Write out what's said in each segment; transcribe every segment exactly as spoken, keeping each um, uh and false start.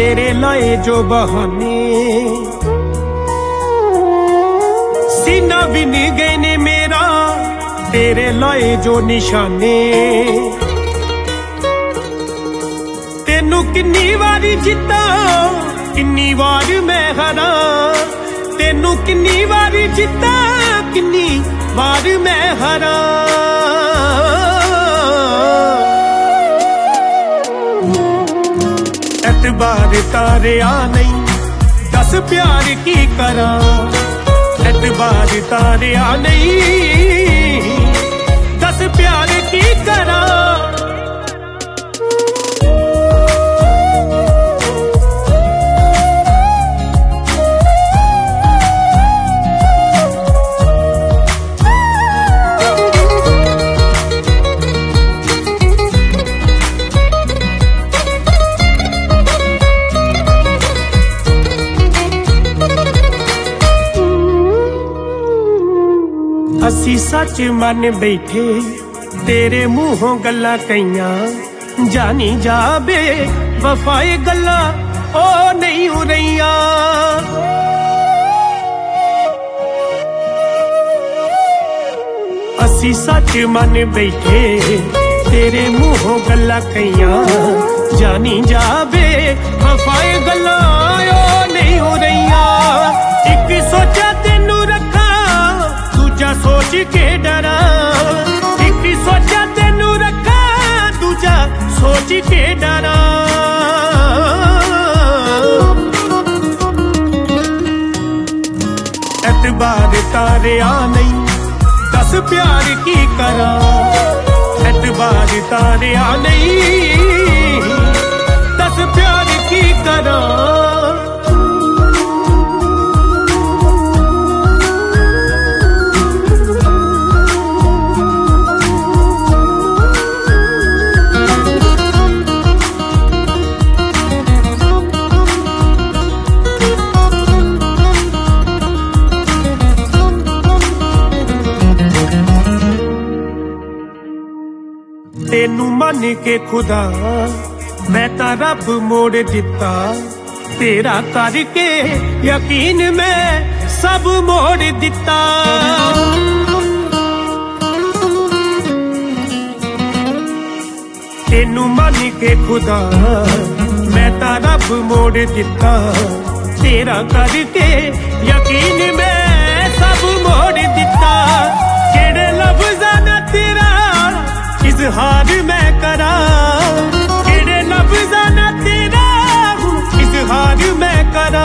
तेरे लाए जो बहाने, सीना भी नहीं गए ने मेरा तेरे लाए जो निशाने। तेनू किन्नी वारी जिता किन्नी वार मैं हरा, तेनू किन्नी वारी जिता किन्नी वार मैं हरा। एतबार तारिया नहीं दस प्यार की करा, एतबार तारिया नहीं दस प्यार की करा। असी सच मन बैठे तेरे मुंहों गल्ला कईयां, जानी जाबे वफाए गल्ला ओ नहीं हो रहीया। असी सच मन बैठे तेरे मुंहों गल्ला कईयां, जानी जाबे वफाए गल्ला ओ नहीं हो रहीया। एक सोचा तेनू रखा दूजा सोच के डरा, एक सोचा तेनू रखा दूजा सोच के डरा। एतबार तारिया नहीं दस प्यार की करा, एतबार तारिया नहीं दस प्यार की करा। तेनू मन के खुदा मैं ता रब मोड़ दिता, तेरा करके यकीन मैं सब मोड़ दिता। तेनू मन के खुदा मैं ता रब मोड़ दिता, तेरा करके यकीन मैं सब मोड़ दिता। केड़े लफ्ज़ां ना तेरा इज़हार मैं करा, केड़े लफ्ज़ां ना तेरा इज़हार मैं करा।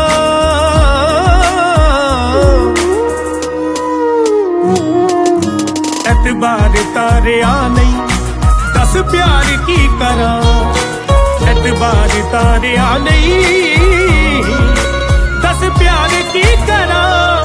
एतबार तारिया नहीं दस प्यार की करा, एतबार तारिया नहीं दस प्यार की करा।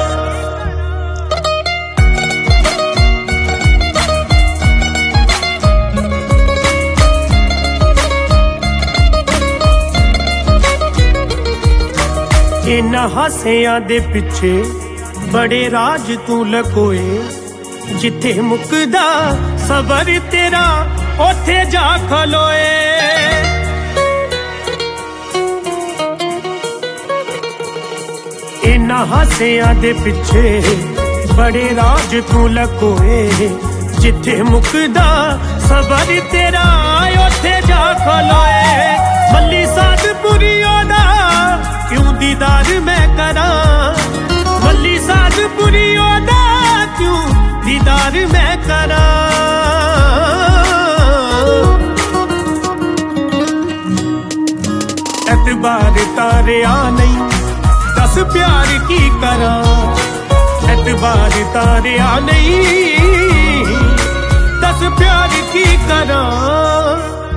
इन्हां हासियां दे पिछे बड़े राज तू लकोए, जिथे मुकदा सबर तेरा ओथे जा खलोए। इन्हां हासियां दे पिछे बड़े राज तू लकोए, जिथे मुकदा सबर तेरा ओथे जा खलोए। मल्ली साधपुरी ओदा क्यों दीदार मैं करा, मल्ली साधपुरी ओदा क्यों दीदार मैं करा। एतबार तारिया नहीं दस प्यार की करा, एतबार तारिया नहीं दस प्यार की करा।